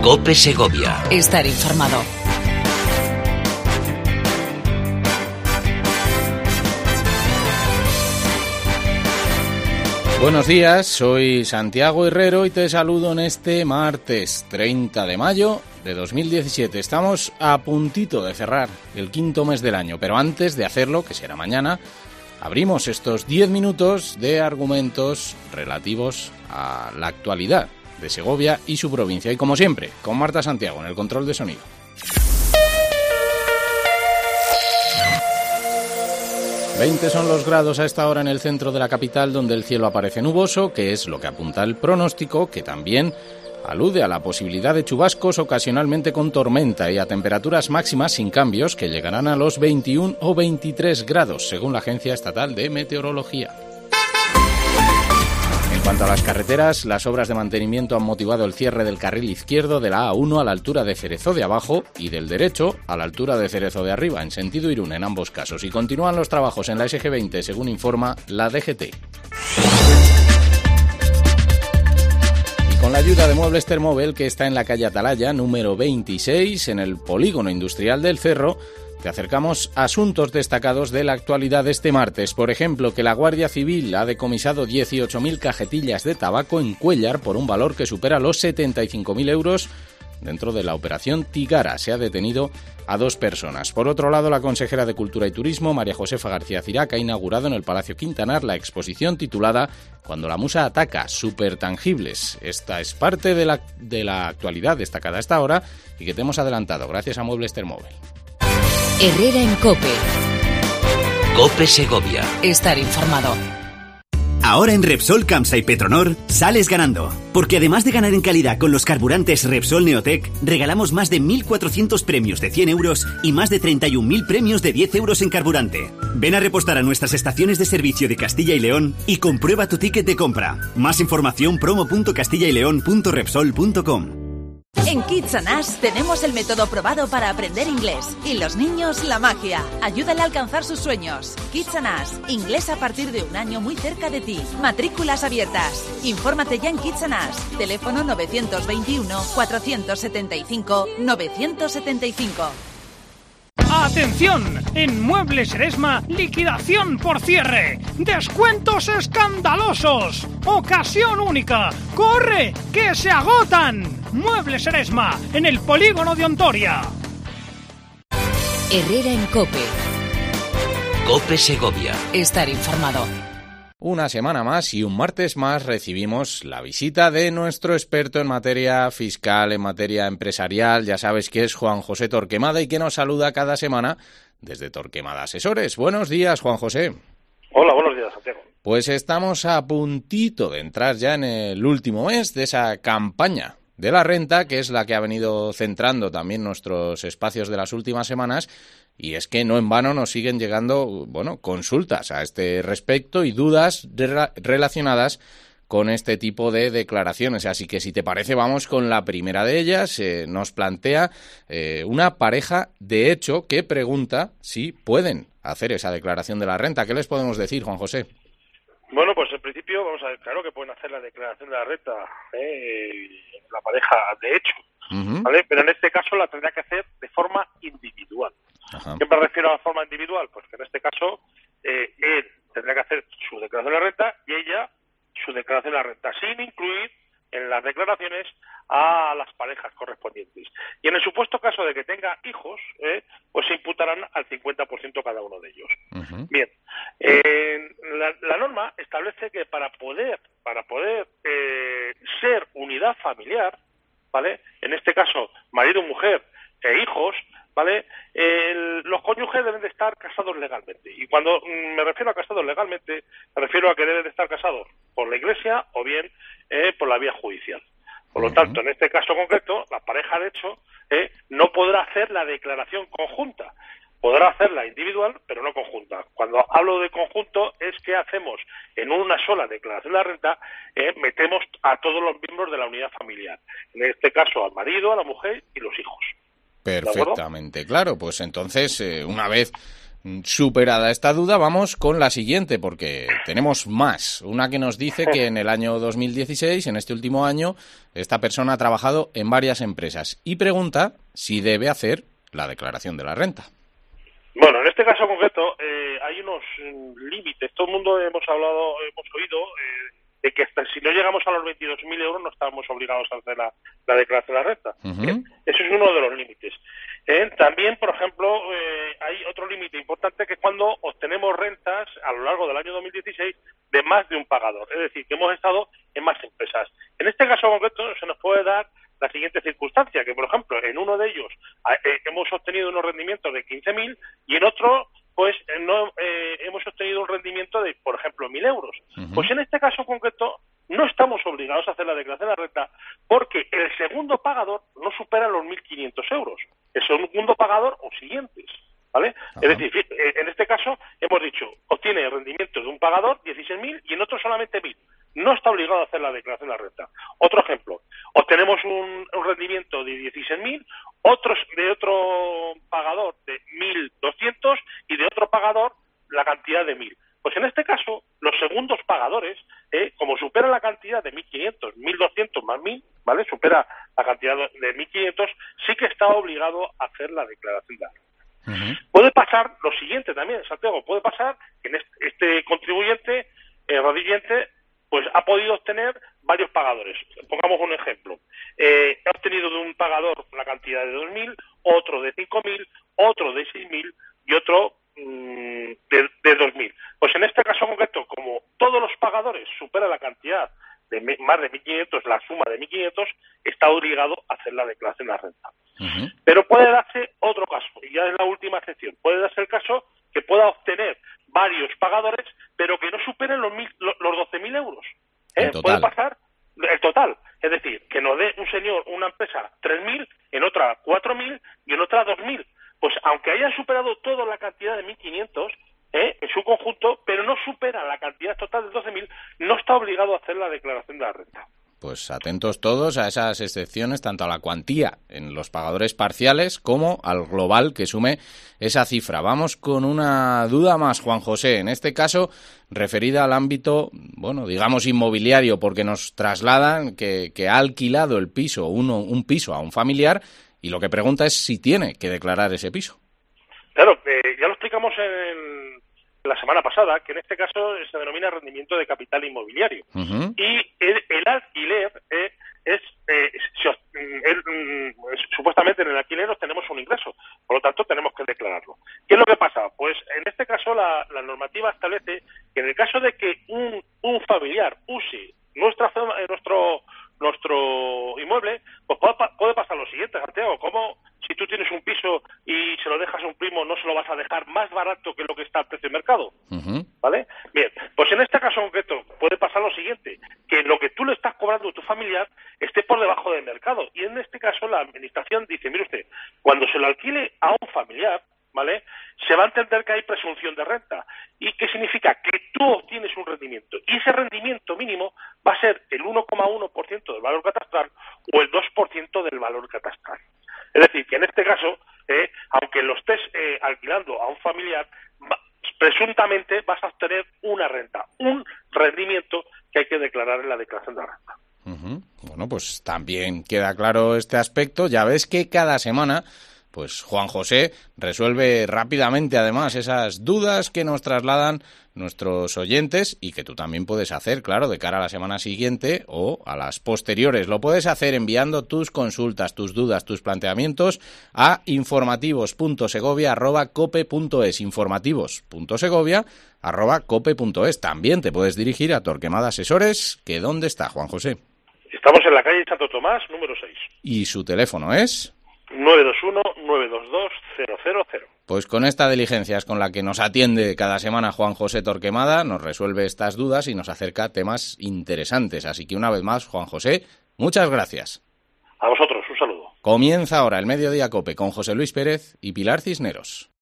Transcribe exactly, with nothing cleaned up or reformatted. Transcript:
COPE Segovia. Estar informado. Buenos días, soy Santiago Herrero y te saludo en este martes treinta de mayo de dos mil diecisiete. Estamos a puntito de cerrar el quinto mes del año, pero antes de hacerlo, que será mañana, abrimos estos diez minutos de argumentos relativos a la actualidad de Segovia y su provincia. Y como siempre, con Marta Santiago en el control de sonido. veinte son los grados a esta hora en el centro de la capital, donde el cielo aparece nuboso, que es lo que apunta el pronóstico, que también alude a la posibilidad de chubascos ocasionalmente con tormenta y a temperaturas máximas sin cambios que llegarán a los veintiuno o veintitrés grados, según la Agencia Estatal de Meteorología. En cuanto a las carreteras, las obras de mantenimiento han motivado el cierre del carril izquierdo de la A uno a la altura de Cerezo de abajo y del derecho a la altura de Cerezo de arriba, en sentido Irún en ambos casos. Y continúan los trabajos en la ese ge veinte, según informa la de ge te. Y con la ayuda de Muebles Termóvel, que está en la calle Atalaya, número veintiséis, en el polígono industrial del Cerro, te acercamos a asuntos destacados de la actualidad de este martes. Por ejemplo, que la Guardia Civil ha decomisado dieciocho mil cajetillas de tabaco en Cuéllar por un valor que supera los setenta y cinco mil euros. Dentro de la operación Tigara se ha detenido a dos personas. Por otro lado, la consejera de Cultura y Turismo, María Josefa García Cirac, ha inaugurado en el Palacio Quintanar la exposición titulada Cuando la musa ataca, supertangibles. Esta es parte de la, de la actualidad destacada a esta hora y que te hemos adelantado gracias a Muebles Termóvel. Herrera en COPE. COPE Segovia. Estar informado. Ahora en Repsol, Camsa y Petronor sales ganando. Porque además de ganar en calidad con los carburantes Repsol Neotec, regalamos más de mil cuatrocientos premios de cien euros y más de treinta y un mil premios de diez euros en carburante. Ven a repostar a nuestras estaciones de servicio de Castilla y León y comprueba tu ticket de compra. Más información promo punto castilla y león punto repsol punto com. En Kids and Us tenemos el método probado para aprender inglés y los niños la magia. Ayúdale a alcanzar sus sueños. Kids and Us, inglés a partir de un año muy cerca de ti. Matrículas abiertas. Infórmate ya en Kids and Us. Teléfono nueve dos uno, cuatro siete cinco, nueve siete cinco. ¡Atención! En Muebles Eresma, liquidación por cierre. ¡Descuentos escandalosos! ¡Ocasión única! ¡Corre, que se agotan! Muebles Eresma, en el polígono de Ontoria. Herrera en COPE. COPE Segovia. Estar informado. Una semana más y un martes más recibimos la visita de nuestro experto en materia fiscal, en materia empresarial. Ya sabes que es Juan José Torquemada y que nos saluda cada semana desde Torquemada Asesores. Buenos días, Juan José. Hola, buenos días, Santiago. Pues estamos a puntito de entrar ya en el último mes de esa campaña de la renta, que es la que ha venido centrando también nuestros espacios de las últimas semanas. Y es que no en vano nos siguen llegando, bueno, consultas a este respecto y dudas de, relacionadas con este tipo de declaraciones. Así que, si te parece, vamos con la primera de ellas. Eh, nos plantea eh, una pareja de hecho que pregunta si pueden hacer esa declaración de la renta. ¿Qué les podemos decir, Juan José? Bueno, pues en principio, vamos a ver, claro que pueden hacer la declaración de la renta, eh, la pareja de hecho, uh-huh. ¿vale? Pero en este caso la tendrá que hacer de forma individual. Ajá. ¿Qué me refiero a la forma individual? Pues que en este caso eh, él tendrá que hacer su declaración de la renta y ella su declaración de la renta, sin incluir en las declaraciones a las parejas correspondientes. Y en el supuesto caso de que tenga hijos, eh, pues se imputarán al cincuenta por ciento cada uno de ellos. Uh-huh. Bien, eh, la, la norma establece que para poder, para poder eh, ser unidad familiar, ¿vale? En este caso, marido, mujer e hijos, ¿vale? El, los cónyuges deben de estar casados legalmente. Y cuando mm, me refiero a casados legalmente, me refiero a que deben de estar casados por la Iglesia o bien eh, por la vía judicial. Por lo uh-huh. tanto, en este caso concreto, la pareja de hecho eh, no podrá hacer la declaración conjunta. Podrá hacerla individual, pero no conjunta. Cuando hablo de conjunto es que hacemos en una sola declaración de la renta, eh, metemos a todos los miembros de la unidad familiar. En este caso, al marido, a la mujer y los hijos. Perfectamente, claro. Pues entonces, eh, una vez Superada esta duda, vamos con la siguiente, porque tenemos más. Una que nos dice que en el año dos mil dieciséis, en este último año, esta persona ha trabajado en varias empresas y pregunta si debe hacer la declaración de la renta. Bueno, en este caso concreto eh, hay unos mm, límites. Todo el mundo hemos hablado, hemos oído eh, de que hasta si no llegamos a los veintidós mil euros no estamos obligados a hacer la, la declaración de la renta. Uh-huh. ¿Eh? Eso es uno de los límites. Eh, también, por ejemplo, eh, hay otro límite importante que es cuando obtenemos rentas a lo largo del año dos mil dieciséis de más de un pagador. Es decir, que hemos estado en más empresas. En este caso concreto se nos puede dar la siguiente circunstancia, que por ejemplo en uno de ellos eh, hemos obtenido unos rendimientos de quince mil y en otro pues eh, no eh, hemos obtenido un rendimiento de, por ejemplo, mil euros. Uh-huh. Pues en este caso concreto no estamos obligados a hacer la declaración de la renta porque el segundo pagador no supera los mil quinientos euros. El segundo pagador o siguientes, ¿vale? Uh-huh. Es decir, en este caso hemos dicho, obtiene el rendimiento de un pagador dieciséis mil y en otro solamente mil. No está obligado a hacer la declaración de la renta. Otro ejemplo, obtenemos un, un rendimiento de dieciséis mil, otros de otro pagador de mil doscientos y de otro pagador la cantidad de mil. Pues en este caso, los segundos pagadores, eh, como supera la cantidad de mil quinientos, mil doscientos más mil, ¿vale? Supera la cantidad de mil quinientos, sí que está obligado a hacer la declaración de la renta. Uh-huh. Puede pasar lo siguiente también, Santiago, puede pasar que en este, este contribuyente, eh, radioyente, pues ha podido obtener varios pagadores. Pongamos un ejemplo. Eh, ha obtenido de un pagador la cantidad de dos mil, otro de cinco mil, otro de seis mil y otro mmm, de, de dos mil. Pues en este caso concreto, como todos los pagadores superan la cantidad de más de mil quinientos, la suma de mil quinientos, está obligado a hacer la declaración de la renta. Uh-huh. Pero puede darse otro caso, y ya es la última excepción. Puede darse el caso que pueda obtener varios pagadores, pero que no superen los, mil, los doce mil euros. ¿Eh? Puede pasar el total. Es decir, que nos dé un señor, una empresa, tres mil, en otra cuatro mil y en otra dos mil. Pues aunque hayan superado toda la cantidad de mil quinientos, ¿eh? en su conjunto, pero no supera la cantidad total de doce mil, no está obligado a hacer la declaración de la renta. Pues atentos todos a esas excepciones, tanto a la cuantía en los pagadores parciales como al global que sume esa cifra. Vamos con una duda más, Juan José, en este caso referida al ámbito, bueno, digamos inmobiliario, porque nos trasladan que, que ha alquilado el piso, uno, un piso a un familiar, y lo que pregunta es si tiene que declarar ese piso. Claro, eh, ya lo explicamos en la semana pasada, que en este caso se denomina rendimiento de capital inmobiliario. Uh-huh. Y el, el alquiler eh, es, eh, el, el, supuestamente en el alquiler tenemos un ingreso, por lo tanto tenemos que declararlo. ¿Qué es lo que pasa? Pues en este caso la, la normativa establece que en el caso de que un, un familiar use nuestra zona, nuestro nuestro inmueble, pues puede, puede pasar lo siguiente, Santiago, como si tú tienes un piso y se lo dejas a un primo, no se lo vas a dejar más barato que lo que está al precio de mercado, uh-huh. ¿vale? Bien, pues en este caso concreto puede pasar lo siguiente, que lo que tú le estás cobrando a tu familiar esté por debajo del mercado, y en este caso la administración dice, mire usted, cuando se lo alquile a un familiar, ¿vale?, se va a entender que hay presunción de renta. ¿Y qué significa? Que tú obtienes un rendimiento. Y ese rendimiento mínimo va a ser el uno coma uno por ciento del valor catastral o el dos por ciento del valor catastral. Es decir, que en este caso, eh, aunque lo estés eh, alquilando a un familiar, va, presuntamente vas a obtener una renta, un rendimiento que hay que declarar en la declaración de la renta. Uh-huh. Bueno, pues también queda claro este aspecto. Ya ves que cada semana pues Juan José resuelve rápidamente, además, esas dudas que nos trasladan nuestros oyentes y que tú también puedes hacer, claro, de cara a la semana siguiente o a las posteriores. Lo puedes hacer enviando tus consultas, tus dudas, tus planteamientos a informativos punto segovia arroba cope punto es, informativos punto segovia arroba cope punto es. También te puedes dirigir a Torquemada Asesores, que ¿dónde está, Juan José? Estamos en la calle Santo Tomás, número seis. ¿Y su teléfono es? nueve dos uno, nueve dos dos, cero cero cero. Pues con esta diligencia es con la que nos atiende cada semana Juan José Torquemada, nos resuelve estas dudas y nos acerca a temas interesantes. Así que una vez más, Juan José, muchas gracias. A vosotros, un saludo. Comienza ahora el Mediodía Cope con José Luis Pérez y Pilar Cisneros.